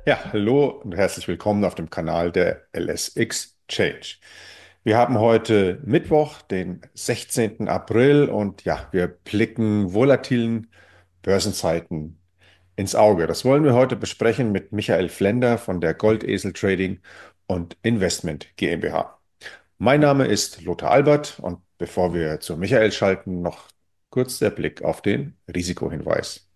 Ja, hallo und herzlich willkommen auf dem Kanal der LS Exchange. Wir haben heute Mittwoch, den 16. April und ja, wir blicken volatilen Börsenzeiten ins Auge. Das wollen wir heute besprechen mit Michael Flender von der Goldesel Trading und Investment GmbH. Mein Name ist Lothar Albert und bevor wir zu Michael schalten, noch kurz der Blick auf den Risikohinweis.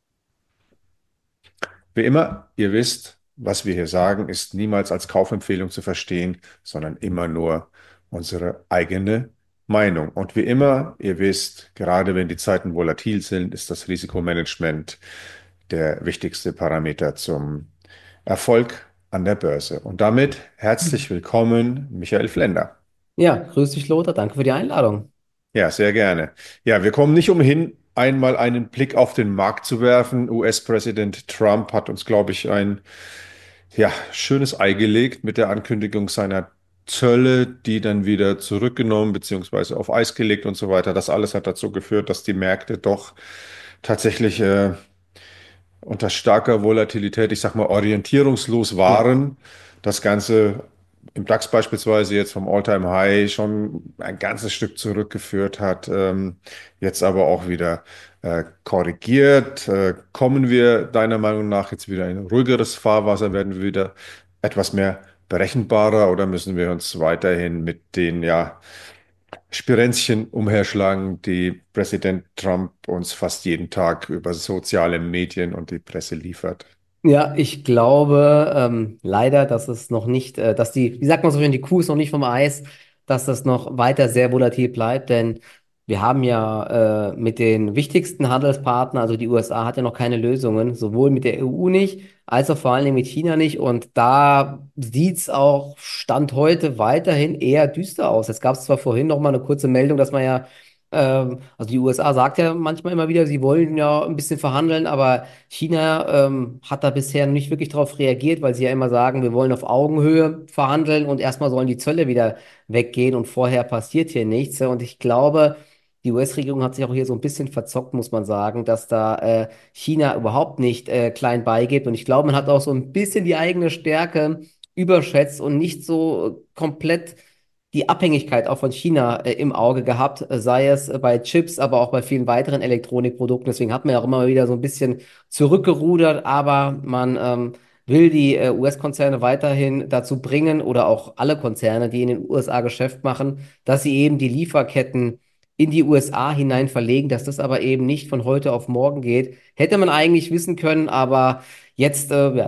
Wie immer, ihr wisst, was wir hier sagen, ist niemals als Kaufempfehlung zu verstehen, sondern immer nur unsere eigene Meinung. Und wie immer, ihr wisst, gerade wenn die Zeiten volatil sind, ist das Risikomanagement der wichtigste Parameter zum Erfolg an der Börse. Und damit herzlich willkommen, Michael Flender. Ja, grüß dich, Lothar. Danke für die Einladung. Ja, sehr gerne. Ja, wir kommen nicht umhin, einmal einen Blick auf den Markt zu werfen. US-Präsident Trump hat uns, glaube ich, ein schönes Ei gelegt mit der Ankündigung seiner Zölle, die dann wieder zurückgenommen bzw. auf Eis gelegt und so weiter. Das alles hat dazu geführt, dass die Märkte doch tatsächlich unter starker Volatilität, ich sag mal, orientierungslos Ja. waren. Das Ganze im DAX beispielsweise jetzt vom All-Time-High schon ein ganzes Stück zurückgeführt hat, jetzt aber auch wieder korrigiert. Kommen wir deiner Meinung nach jetzt wieder in ein ruhigeres Fahrwasser? Werden wir wieder etwas mehr berechenbarer oder müssen wir uns weiterhin mit den Spirenzchen umherschlagen, die Präsident Trump uns fast jeden Tag über soziale Medien und die Presse liefert? Ja, ich glaube leider, dass es noch nicht, dass die, wie sagt man so schön, die Kuh ist noch nicht vom Eis, dass das noch weiter sehr volatil bleibt, denn wir haben ja mit den wichtigsten Handelspartnern, also die USA hat ja noch keine Lösungen, sowohl mit der EU nicht, als auch vor allen Dingen mit China nicht. Und da sieht es auch Stand heute weiterhin eher düster aus. Es gab zwar vorhin noch mal eine kurze Meldung, dass man ja also die USA sagt ja manchmal immer wieder, sie wollen ja ein bisschen verhandeln, aber China hat da bisher nicht wirklich darauf reagiert, weil sie ja immer sagen, wir wollen auf Augenhöhe verhandeln und erstmal sollen die Zölle wieder weggehen und vorher passiert hier nichts. Und ich glaube, die US-Regierung hat sich auch hier so ein bisschen verzockt, muss man sagen, dass da China überhaupt nicht klein beigibt. Und ich glaube, man hat auch so ein bisschen die eigene Stärke überschätzt und nicht so komplett die Abhängigkeit auch von China im Auge gehabt, sei es bei Chips, aber auch bei vielen weiteren Elektronikprodukten. Deswegen hat man ja auch immer wieder so ein bisschen zurückgerudert, aber man will die US-Konzerne weiterhin dazu bringen oder auch alle Konzerne, die in den USA Geschäft machen, dass sie eben die Lieferketten in die USA hinein verlegen, dass das aber eben nicht von heute auf morgen geht. Hätte man eigentlich wissen können, aber jetzt ja,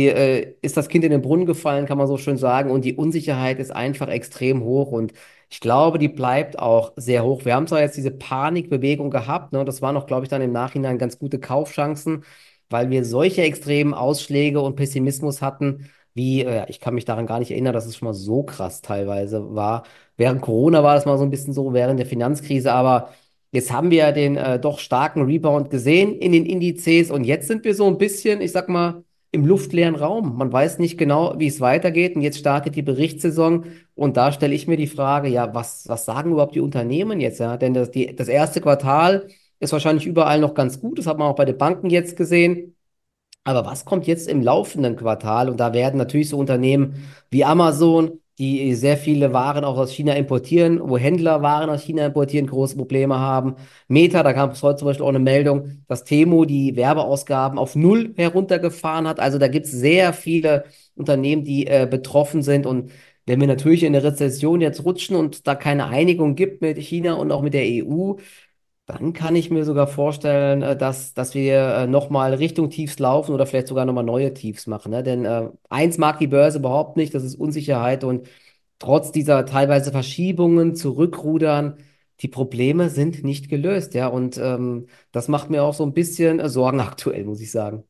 ist das Kind in den Brunnen gefallen, kann man so schön sagen, und die Unsicherheit ist einfach extrem hoch und ich glaube, die bleibt auch sehr hoch. Wir haben zwar jetzt diese Panikbewegung gehabt, ne, und das waren auch, glaube ich, dann im Nachhinein ganz gute Kaufchancen, weil wir solche extremen Ausschläge und Pessimismus hatten, wie, ich kann mich daran gar nicht erinnern, dass es schon mal so krass teilweise war. Während Corona war das mal so ein bisschen so, während der Finanzkrise, aber jetzt haben wir ja den doch starken Rebound gesehen in den Indizes und jetzt sind wir so ein bisschen, ich sag mal, im luftleeren Raum. Man weiß nicht genau, wie es weitergeht und jetzt startet die Berichtssaison und da stelle ich mir die Frage, ja, was sagen überhaupt die Unternehmen jetzt, ja? Denn das erste Quartal ist wahrscheinlich überall noch ganz gut, das hat man auch bei den Banken jetzt gesehen. Aber was kommt jetzt im laufenden Quartal? Und da werden natürlich so Unternehmen wie Amazon, die sehr viele Waren auch aus China importieren, wo Händler Waren aus China importieren, große Probleme haben. Meta, da kam es heute zum Beispiel auch eine Meldung, dass Temu die Werbeausgaben auf null heruntergefahren hat. Also da gibt es sehr viele Unternehmen, die betroffen sind. Und wenn wir natürlich in eine Rezession jetzt rutschen und da keine Einigung gibt mit China und auch mit der EU, dann kann ich mir sogar vorstellen, dass wir nochmal Richtung Tiefs laufen oder vielleicht sogar nochmal neue Tiefs machen. Ne? Denn eins mag die Börse überhaupt nicht, das ist Unsicherheit. Und trotz dieser teilweise Verschiebungen, Zurückrudern, die Probleme sind nicht gelöst. Ja? Und das macht mir auch so ein bisschen Sorgen aktuell, muss ich sagen.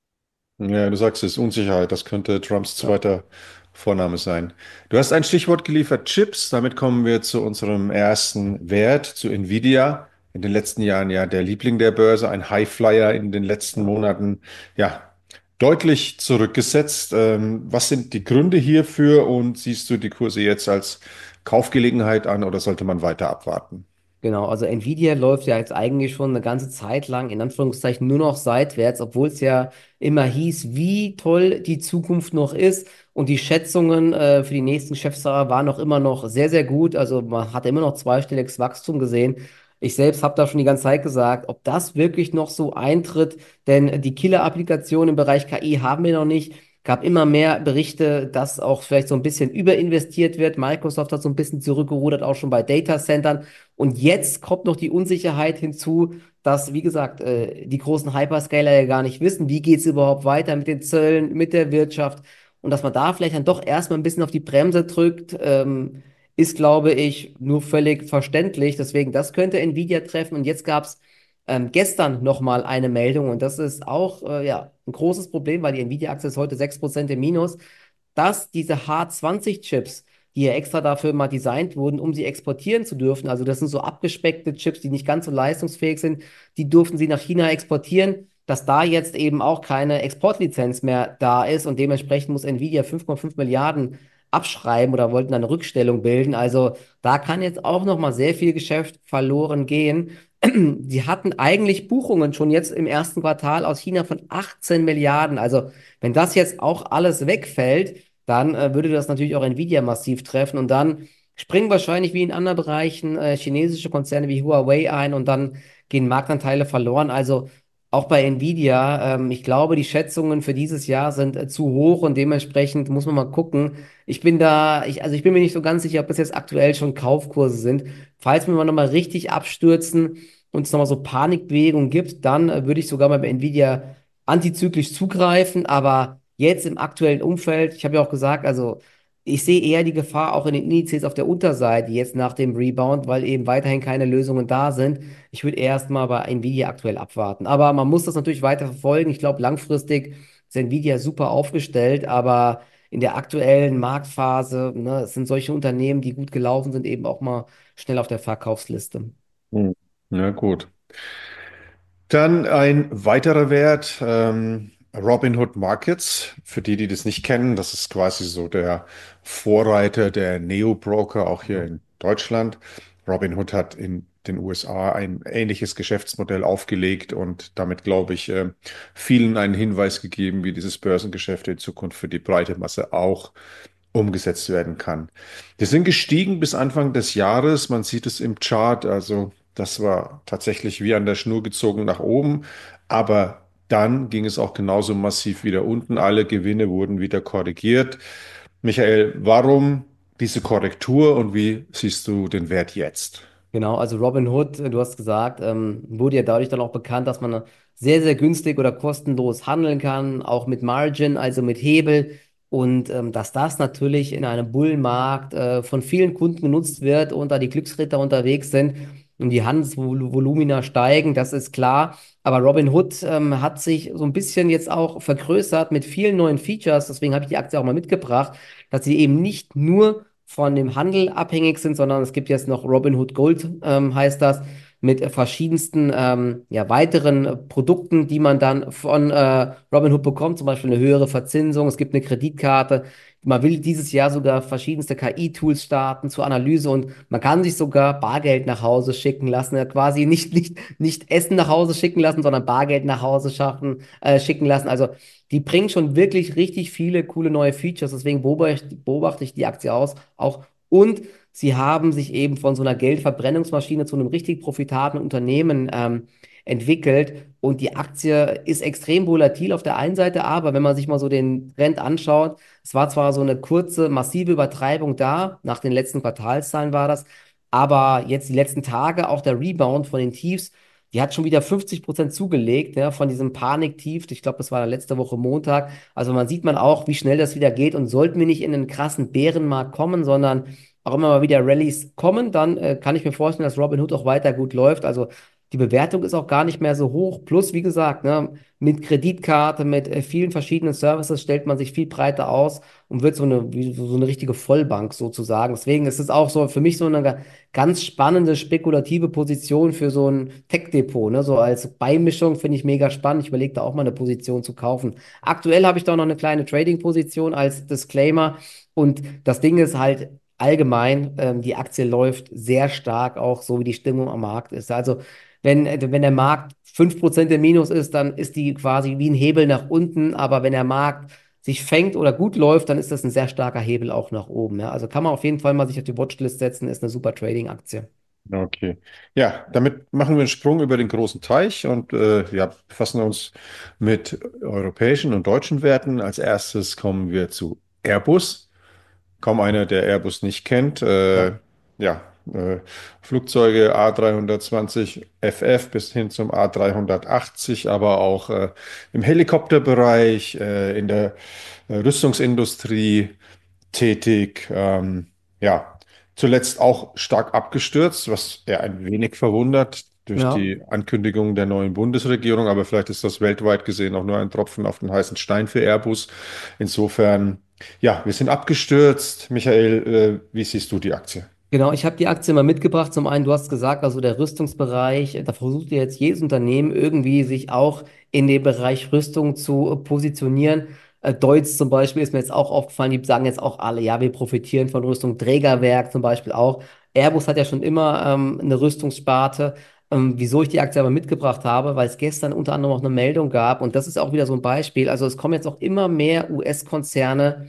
Ja, du sagst es, Unsicherheit, das könnte Trumps Ja. zweiter Vorname sein. Du hast ein Stichwort geliefert, Chips. Damit kommen wir zu unserem ersten Wert, zu Nvidia. In den letzten Jahren ja der Liebling der Börse, ein Highflyer in den letzten Monaten, ja, deutlich zurückgesetzt. Was sind die Gründe hierfür und siehst du die Kurse jetzt als Kaufgelegenheit an oder sollte man weiter abwarten? Genau, also Nvidia läuft ja jetzt eigentlich schon eine ganze Zeit lang in Anführungszeichen nur noch seitwärts, obwohl es ja immer hieß, wie toll die Zukunft noch ist. Und die Schätzungen für die nächsten Geschäftsjahre waren noch immer noch sehr, sehr gut. Also man hat immer noch zweistelliges Wachstum gesehen. Ich selbst habe da schon die ganze Zeit gesagt, ob das wirklich noch so eintritt, denn die Killer-Applikationen im Bereich KI haben wir noch nicht. Gab immer mehr Berichte, dass auch vielleicht so ein bisschen überinvestiert wird. Microsoft hat so ein bisschen zurückgerudert, auch schon bei Datacentern. Und jetzt kommt noch die Unsicherheit hinzu, dass, wie gesagt, die großen Hyperscaler ja gar nicht wissen, wie geht es überhaupt weiter mit den Zöllen, mit der Wirtschaft. Und dass man da vielleicht dann doch erstmal ein bisschen auf die Bremse drückt, ist, glaube ich, nur völlig verständlich. Deswegen, das könnte Nvidia treffen. Und jetzt gab es gestern nochmal eine Meldung und das ist auch ja, ein großes Problem, weil die Nvidia-Aktie ist heute 6% im Minus, dass diese H20-Chips, die ja extra dafür mal designt wurden, um sie exportieren zu dürfen, also das sind so abgespeckte Chips, die nicht ganz so leistungsfähig sind, die durften sie nach China exportieren, dass da jetzt eben auch keine Exportlizenz mehr da ist und dementsprechend muss Nvidia 5,5 Milliarden abschreiben oder wollten eine Rückstellung bilden. Also da kann jetzt auch nochmal sehr viel Geschäft verloren gehen. Die hatten eigentlich Buchungen schon jetzt im ersten Quartal aus China von 18 Milliarden. Also wenn das jetzt auch alles wegfällt, dann würde das natürlich auch Nvidia massiv treffen und dann springen wahrscheinlich wie in anderen Bereichen chinesische Konzerne wie Huawei ein und dann gehen Marktanteile verloren. Also auch bei Nvidia, ich glaube, die Schätzungen für dieses Jahr sind zu hoch und dementsprechend muss man mal gucken. Also ich bin mir nicht so ganz sicher, ob das jetzt aktuell schon Kaufkurse sind. Falls wir mal nochmal richtig abstürzen und es nochmal so Panikbewegungen gibt, dann würde ich sogar mal bei Nvidia antizyklisch zugreifen. Aber jetzt im aktuellen Umfeld, ich habe ja auch gesagt, also ich sehe eher die Gefahr auch in den Indizes auf der Unterseite jetzt nach dem Rebound, weil eben weiterhin keine Lösungen da sind. Ich würde erstmal bei Nvidia aktuell abwarten. Aber man muss das natürlich weiter verfolgen. Ich glaube, langfristig ist Nvidia super aufgestellt, aber in der aktuellen Marktphase, ne, es sind solche Unternehmen, die gut gelaufen sind, eben auch mal schnell auf der Verkaufsliste. Hm. Na gut. Dann ein weiterer Wert, Robinhood Markets. Für die, die das nicht kennen, das ist quasi so der Vorreiter der Neo-Broker, auch hier in Deutschland. Robinhood hat in den USA ein ähnliches Geschäftsmodell aufgelegt und damit, glaube ich, vielen einen Hinweis gegeben, wie dieses Börsengeschäft in Zukunft für die breite Masse auch umgesetzt werden kann. Wir sind gestiegen bis Anfang des Jahres. Man sieht es im Chart. Also das war tatsächlich wie an der Schnur gezogen nach oben. Aber dann ging es auch genauso massiv wieder unten. Alle Gewinne wurden wieder korrigiert. Michael, warum diese Korrektur und wie siehst du den Wert jetzt? Genau, also Robinhood, du hast gesagt, wurde ja dadurch dann auch bekannt, dass man sehr, sehr günstig oder kostenlos handeln kann, auch mit Margin, also mit Hebel. Und dass das natürlich in einem Bullenmarkt von vielen Kunden genutzt wird und da die Glücksritter unterwegs sind und die Handelsvolumina steigen, das ist klar. Aber Robinhood hat sich so ein bisschen jetzt auch vergrößert mit vielen neuen Features. Deswegen habe ich die Aktie auch mal mitgebracht, dass sie eben nicht nur von dem Handel abhängig sind, sondern es gibt jetzt noch Robinhood Gold, heißt das, mit verschiedensten ja, weiteren Produkten, die man dann von Robinhood bekommt, zum Beispiel eine höhere Verzinsung, es gibt eine Kreditkarte. Man will dieses Jahr sogar verschiedenste KI-Tools starten zur Analyse und man kann sich sogar Bargeld nach Hause schicken lassen. Ja, quasi nicht Essen nach Hause schicken lassen, sondern Bargeld nach Hause schicken lassen. Also die bringen schon wirklich richtig viele coole neue Features. Deswegen beobachte ich die Aktie auch. Und sie haben sich eben von so einer Geldverbrennungsmaschine zu einem richtig profitablen Unternehmen entwickelt. Und die Aktie ist extrem volatil auf der einen Seite, aber wenn man sich mal so den Trend anschaut, es war zwar so eine kurze, massive Übertreibung da, nach den letzten Quartalszahlen war das, aber jetzt die letzten Tage, auch der Rebound von den Tiefs, die hat schon wieder 50% zugelegt, ja, von diesem Paniktief. Ich glaube, das war letzte Woche Montag. Also man sieht man auch, wie schnell das wieder geht. Und sollten wir nicht in einen krassen Bärenmarkt kommen, sondern auch immer mal wieder Rallyes kommen, dann kann ich mir vorstellen, dass Robinhood auch weiter gut läuft. Also die Bewertung ist auch gar nicht mehr so hoch. Plus, wie gesagt, ne, mit Kreditkarte, mit vielen verschiedenen Services stellt man sich viel breiter aus und wird so eine richtige Vollbank sozusagen. Deswegen ist es auch so für mich so eine ganz spannende, spekulative Position für so ein Tech-Depot. Ne? So als Beimischung finde ich mega spannend. Ich überlege da auch mal eine Position zu kaufen. Aktuell habe ich da noch eine kleine Trading-Position als Disclaimer. Und das Ding ist halt, allgemein, die Aktie läuft sehr stark, auch so wie die Stimmung am Markt ist. Also wenn der Markt 5% im Minus ist, dann ist die quasi wie ein Hebel nach unten, aber wenn der Markt sich fängt oder gut läuft, dann ist das ein sehr starker Hebel auch nach oben. Ja? Also kann man auf jeden Fall mal sich auf die Watchlist setzen, ist eine super Trading-Aktie. Okay. Ja, damit machen wir einen Sprung über den großen Teich und ja, befassen uns mit europäischen und deutschen Werten. Als erstes kommen wir zu Airbus. Kaum einer, der Airbus nicht kennt. Ja, Ja, äh, Flugzeuge A320 FF bis hin zum A380, aber auch im Helikopterbereich, in der Rüstungsindustrie tätig. Ja, zuletzt auch stark abgestürzt, was eher ein wenig verwundert durch ja. die Ankündigung der neuen Bundesregierung, aber vielleicht ist das weltweit gesehen auch nur ein Tropfen auf den heißen Stein für Airbus. Insofern, ja, wir sind abgestürzt. Michael, wie siehst du die Aktie? Genau, ich habe die Aktie mal mitgebracht. Zum einen, du hast gesagt, also der Rüstungsbereich, da versucht ja jetzt jedes Unternehmen irgendwie sich auch in dem Bereich Rüstung zu positionieren. Deutz zum Beispiel ist mir jetzt auch aufgefallen, die sagen jetzt auch alle, ja, wir profitieren von Rüstung. Trägerwerk zum Beispiel auch. Airbus hat ja schon immer eine Rüstungssparte. Wieso ich die Aktie aber mitgebracht habe, weil es gestern unter anderem auch eine Meldung gab und das ist auch wieder so ein Beispiel. Also es kommen jetzt auch immer mehr US-Konzerne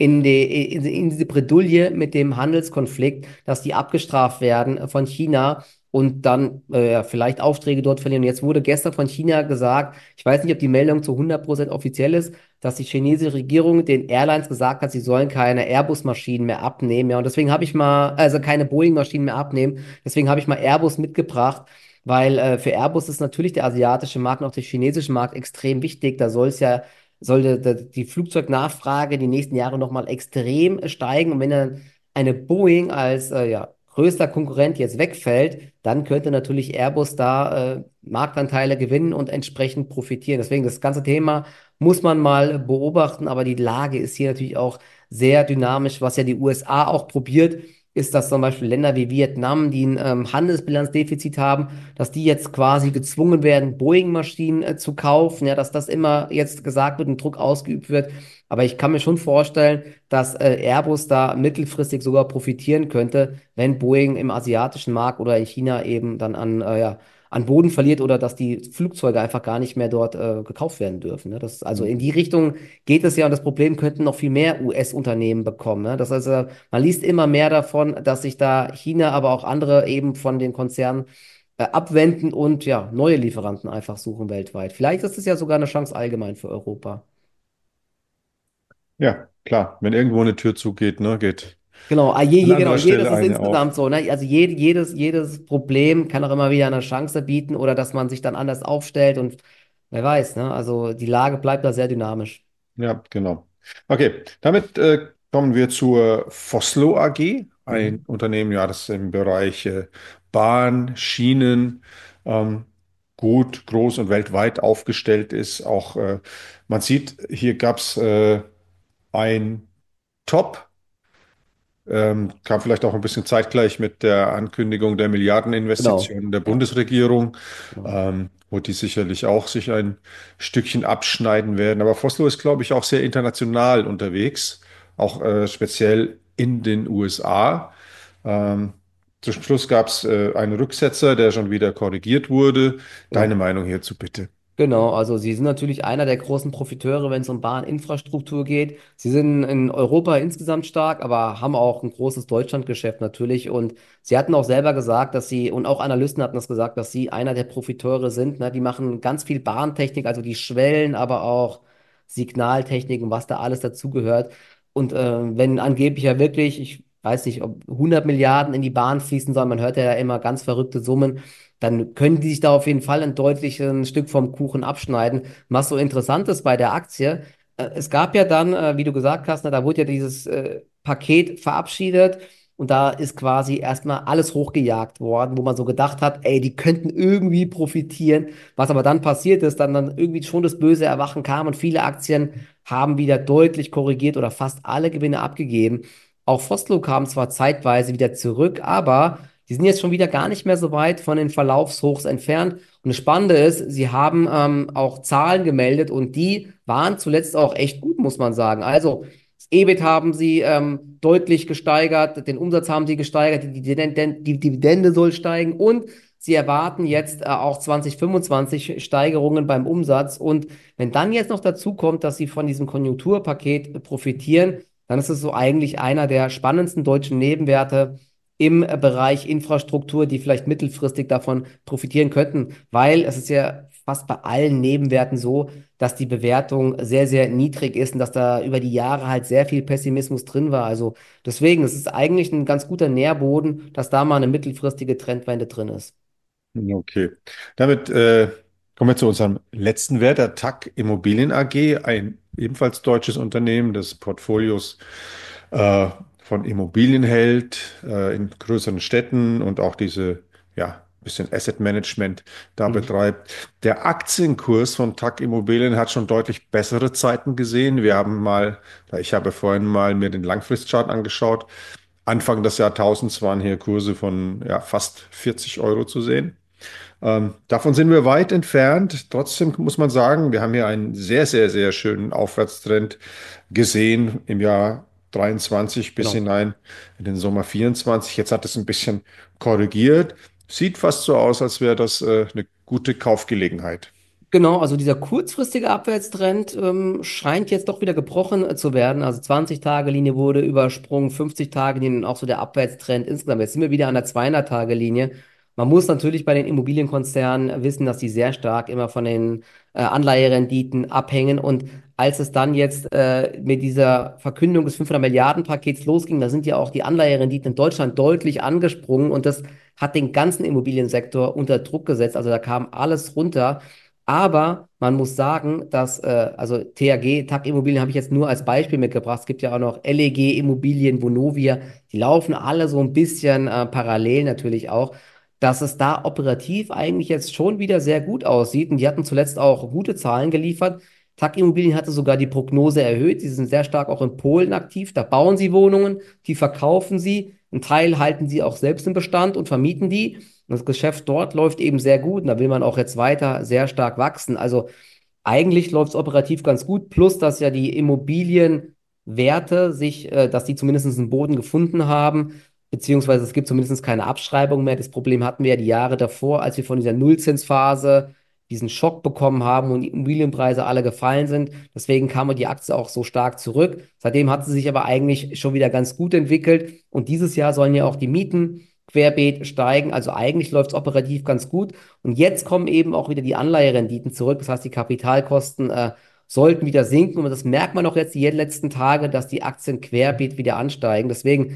in diese Bredouille mit dem Handelskonflikt, dass die abgestraft werden von China und dann ja, vielleicht Aufträge dort verlieren. Und jetzt wurde gestern von China gesagt, ich weiß nicht, ob die Meldung zu 100% offiziell ist, dass die chinesische Regierung den Airlines gesagt hat, sie sollen keine Airbus-Maschinen mehr abnehmen. Ja, und deswegen habe ich mal, also keine Boeing-Maschinen mehr abnehmen. Deswegen habe ich mal Airbus mitgebracht. Weil für Airbus ist natürlich der asiatische Markt und auch der chinesische Markt extrem wichtig. Da soll die Flugzeugnachfrage die nächsten Jahre nochmal extrem steigen. Und wenn dann eine Boeing als ja, größter Konkurrent jetzt wegfällt, dann könnte natürlich Airbus da Marktanteile gewinnen und entsprechend profitieren. Deswegen das ganze Thema muss man mal beobachten, aber die Lage ist hier natürlich auch sehr dynamisch, was ja die USA auch probiert, ist, dass zum Beispiel Länder wie Vietnam, die ein Handelsbilanzdefizit haben, dass die jetzt quasi gezwungen werden, Boeing-Maschinen zu kaufen, ja, dass das immer jetzt gesagt wird und Druck ausgeübt wird. Aber ich kann mir schon vorstellen, dass Airbus da mittelfristig sogar profitieren könnte, wenn Boeing im asiatischen Markt oder in China eben dann ja, an Boden verliert oder dass die Flugzeuge einfach gar nicht mehr dort gekauft werden dürfen. Ne? Also in die Richtung geht es ja und das Problem könnten noch viel mehr US-Unternehmen bekommen. Ne? Das heißt, man liest immer mehr davon, dass sich da China, aber auch andere eben von den Konzernen abwenden und ja, neue Lieferanten einfach suchen weltweit. Vielleicht ist es ja sogar eine Chance allgemein für Europa. Ja, klar, wenn irgendwo eine Tür zugeht, ne, geht Genau, an genau, anderer jedes Stelle ist eine insgesamt auf. so, ne? Also jedes Problem kann auch immer wieder eine Chance bieten oder dass man sich dann anders aufstellt und wer weiß, ne? Also die Lage bleibt da sehr dynamisch. Ja, genau. Okay, damit kommen wir zur Vossloh AG, ein Mhm. Unternehmen, ja, das im Bereich Bahn, Schienen gut, groß und weltweit aufgestellt ist. Auch man sieht, hier gab es ein Top. Kam vielleicht auch ein bisschen zeitgleich mit der Ankündigung der Genau. Milliardeninvestitionen der Ja, Bundesregierung, genau. wo die sicherlich auch sich ein Stückchen abschneiden werden. Aber Vossloh ist, glaube ich, auch sehr international unterwegs, auch speziell in den USA. Ähm, Zum Schluss gab es einen Rücksetzer, der schon wieder korrigiert wurde. Deine Genau. Meinung hierzu bitte. Genau, also sie sind natürlich einer der großen Profiteure, wenn es um Bahninfrastruktur geht. Sie sind in Europa insgesamt stark, aber haben auch ein großes Deutschlandgeschäft natürlich. Und sie hatten auch selber gesagt, dass sie, und auch Analysten hatten das gesagt, dass sie einer der Profiteure sind. Ne? Die machen ganz viel Bahntechnik, also die Schwellen, aber auch Signaltechnik und was da alles dazugehört. Und wenn angeblich ja wirklich, ich weiß nicht, ob 100 Milliarden in die Bahn fließen sollen, man hört ja immer ganz verrückte Summen, dann können die sich da auf jeden Fall ein deutliches Stück vom Kuchen abschneiden. Was so interessant ist bei der Aktie, es gab ja dann, wie du gesagt hast, ne, da wurde ja dieses Paket verabschiedet und da ist quasi erstmal alles hochgejagt worden, wo man so gedacht hat, ey, die könnten irgendwie profitieren. Was aber dann passiert ist, dann irgendwie schon das böse Erwachen kam und viele Aktien haben wieder deutlich korrigiert oder fast alle Gewinne abgegeben. Auch Vossloh kam zwar zeitweise wieder zurück, aber die sind jetzt schon wieder gar nicht mehr so weit von den Verlaufshochs entfernt. Und das Spannende ist, sie haben auch Zahlen gemeldet und die waren zuletzt auch echt gut, muss man sagen. Also EBIT haben sie deutlich gesteigert, den Umsatz haben sie gesteigert, die Dividende soll steigen und sie erwarten jetzt auch 2025 Steigerungen beim Umsatz. Und wenn dann jetzt noch dazu kommt, dass sie von diesem Konjunkturpaket profitieren, dann ist es so eigentlich einer der spannendsten deutschen Nebenwerte im Bereich Infrastruktur, die vielleicht mittelfristig davon profitieren könnten, weil es ist ja fast bei allen Nebenwerten so, dass die Bewertung sehr, sehr niedrig ist und dass da über die Jahre halt sehr viel Pessimismus drin war. Also deswegen, es ist eigentlich ein ganz guter Nährboden, dass da mal eine mittelfristige Trendwende drin ist. Okay. Damit kommen wir zu unserem letzten Wert, der TAG Immobilien AG, ein ebenfalls deutsches Unternehmen, das Portfolios äh, von Immobilien hält, in größeren Städten und auch diese, ja, bisschen Asset Management da Mhm. betreibt. Der Aktienkurs von TAG Immobilien hat schon deutlich bessere Zeiten gesehen. Ich habe vorhin mal mir den Langfristchart angeschaut. Anfang des Jahrtausends waren hier Kurse von ja, fast 40 Euro zu sehen. Davon sind wir weit entfernt. Trotzdem muss man sagen, wir haben hier einen sehr, sehr, sehr schönen Aufwärtstrend gesehen im Jahr 23 bis Genau. hinein in den Sommer 24. Jetzt hat es ein bisschen korrigiert. Sieht fast so aus, als wäre das eine gute Kaufgelegenheit. Genau, also dieser kurzfristige Abwärtstrend scheint jetzt doch wieder gebrochen zu werden. Also 20-Tage-Linie wurde übersprungen, 50-Tage-Linie und auch so der Abwärtstrend insgesamt. Jetzt sind wir wieder an der 200-Tage-Linie. Man muss natürlich bei den Immobilienkonzernen wissen, dass die sehr stark immer von den Anleiherenditen abhängen. Und als es dann jetzt mit dieser Verkündung des 500 Milliarden Pakets losging, da sind ja auch die Anleiherenditen in Deutschland deutlich angesprungen und das hat den ganzen Immobiliensektor unter Druck gesetzt. Also da kam alles runter. Aber man muss sagen, dass, also TAG, TAG Immobilien habe ich jetzt nur als Beispiel mitgebracht. Es gibt ja auch noch LEG Immobilien, Vonovia. Die laufen alle so ein bisschen parallel natürlich auch, dass es da operativ eigentlich jetzt schon wieder sehr gut aussieht. Und die hatten zuletzt auch gute Zahlen geliefert. TAG Immobilien hatte sogar die Prognose erhöht. Sie sind sehr stark auch in Polen aktiv. Da bauen sie Wohnungen, die verkaufen sie. Einen Teil halten sie auch selbst im Bestand und vermieten die. Das Geschäft dort läuft eben sehr gut und da will man auch jetzt weiter sehr stark wachsen. Also eigentlich läuft es operativ ganz gut, plus dass ja die Immobilienwerte dass die zumindest einen Boden gefunden haben, beziehungsweise es gibt zumindest keine Abschreibung mehr. Das Problem hatten wir ja die Jahre davor, als wir von dieser Nullzinsphase diesen Schock bekommen haben und die Immobilienpreise alle gefallen sind. Deswegen kam die Aktie auch so stark zurück. Seitdem hat sie sich aber eigentlich schon wieder ganz gut entwickelt und dieses Jahr sollen ja auch die Mieten querbeet steigen. Also eigentlich läuft es operativ ganz gut. Und jetzt kommen eben auch wieder die Anleiherenditen zurück. Das heißt, die Kapitalkosten sollten wieder sinken. Und das merkt man auch jetzt die letzten Tage, dass die Aktien querbeet wieder ansteigen. Deswegen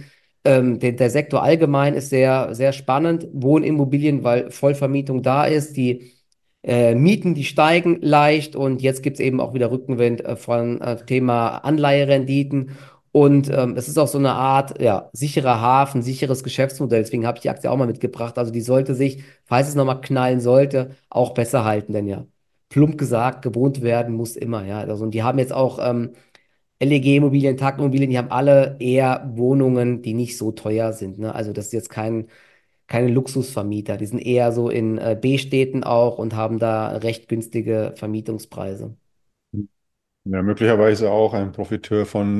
der Sektor allgemein ist sehr, sehr spannend. Wohnimmobilien, weil Vollvermietung da ist. Die Mieten, die steigen leicht und jetzt gibt es eben auch wieder Rückenwind von Thema Anleiherenditen. Und es ist auch so eine Art, ja, sicherer Hafen, sicheres Geschäftsmodell. Deswegen habe ich die Aktie auch mal mitgebracht. Also die sollte sich, falls es nochmal knallen sollte, auch besser halten. Denn ja, plump gesagt, gewohnt werden muss immer. Ja, also, und die haben jetzt auch LEG-Immobilien, Tag-Immobilien, die haben alle eher Wohnungen, die nicht so teuer sind. Ne? Also das ist jetzt keine Luxusvermieter. Die sind eher so in B-Städten auch und haben da recht günstige Vermietungspreise. Ja, möglicherweise auch ein Profiteur von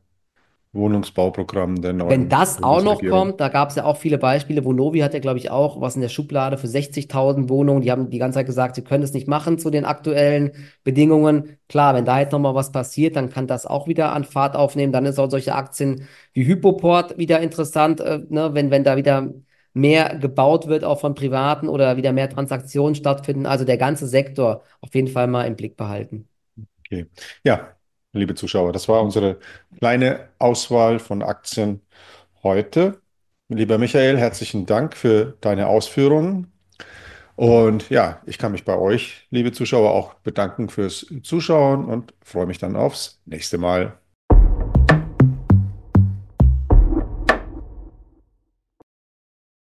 Wohnungsbauprogrammen der Wenn neuen das auch noch Bundesregierung. kommt, da gab es ja auch viele Beispiele. Vonovia hat ja, glaube ich, auch was in der Schublade für 60.000 Wohnungen. Die haben die ganze Zeit gesagt, sie können es nicht machen zu den aktuellen Bedingungen. Klar, wenn da jetzt nochmal was passiert, dann kann das auch wieder an Fahrt aufnehmen. Dann ist auch solche Aktien wie Hypoport wieder interessant, ne? Wenn da wieder mehr gebaut wird, auch von Privaten oder wieder mehr Transaktionen stattfinden. Also der ganze Sektor auf jeden Fall mal im Blick behalten. Okay. Ja, liebe Zuschauer, das war unsere kleine Auswahl von Aktien heute. Lieber Michael, herzlichen Dank für deine Ausführungen. Und ja, ich kann mich bei euch, liebe Zuschauer, auch bedanken fürs Zuschauen und freue mich dann aufs nächste Mal.